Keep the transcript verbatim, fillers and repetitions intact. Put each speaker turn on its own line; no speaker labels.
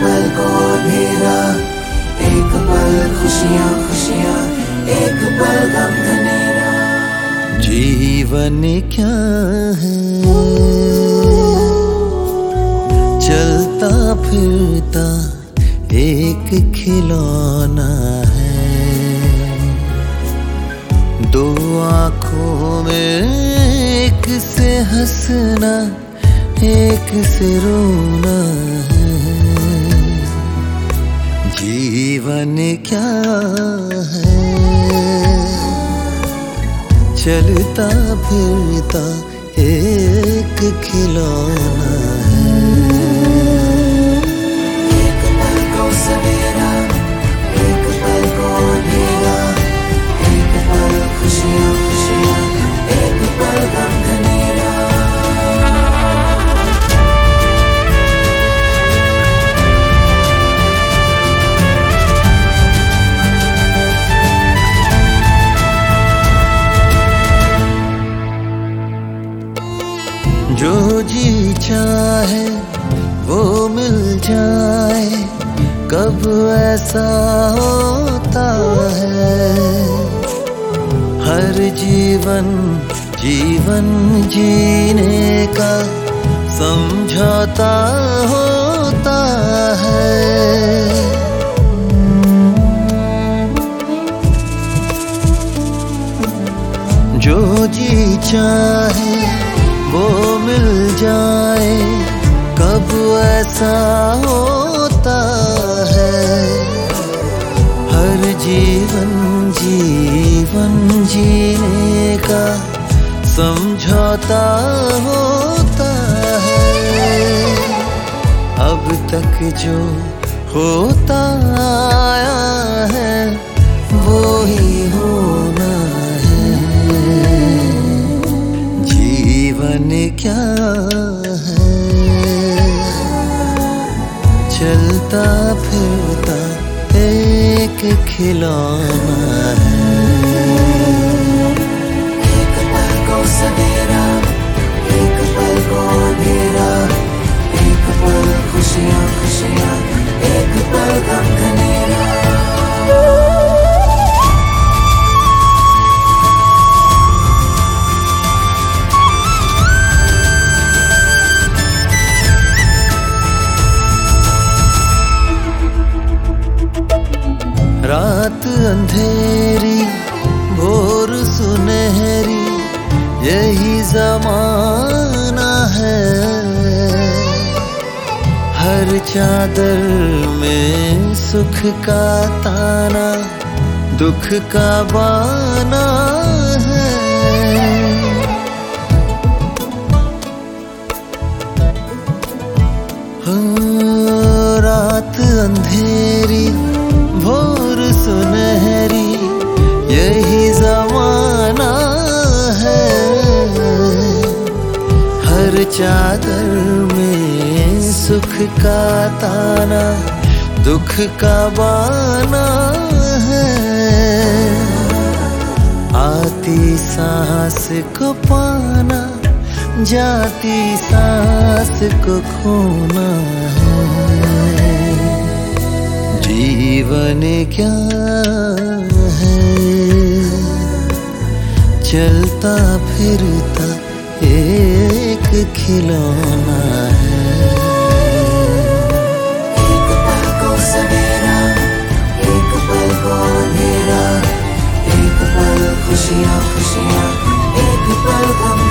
पल को अंधेरा, एक पल खुशियाँ खुशियाँ, एक पल गम घनेरा। जीवन क्या है, चलता फिरता एक खिलौना है। दो आँखों में एक से हंसना, एक से रोना है। जीवन क्या है, चलता फिरता एक खिलौना है। एक पल को सवेरा, एक पल को अंधेरा, एक पल खुशियाँ खुशियाँ, एक पल गम घनेरा। जो जी चाहे वो मिल जाए, कब ऐसा होता है। हर जीवन जीवन जीने का समझौता होता है। जो जी चाहे वो मिल जाए, कब ऐसा होता है। हर जीवन जीवन जीने का समझौता होता है। अब तक जो होता आया है वो ही होना है। जीवन क्या है, चलता फिरता एक खिलौना है। एक पल को सवेरा, एक पल को अंधेरा, एक पल खुशियाँ खुशियाँ, एक पल गम घनेरा। रात अंधेरी भोर सुनहरी, यही ज़माना है। हर चादर में सुख का ताना, दुख का बाना है। रात अंधेरी भोर सुनहरी, यही ज़माना है। हर चादर में सुख का ताना, दुख का बाना है। आती सांस को पाना, जाती सांस को खोना है। जीवन क्या है, चलता फिरता एक खिलौना है। एक पल को सवेरा, एक पल को अंधेरा, एक पल खुशियाँ खुशियाँ, एक पल गम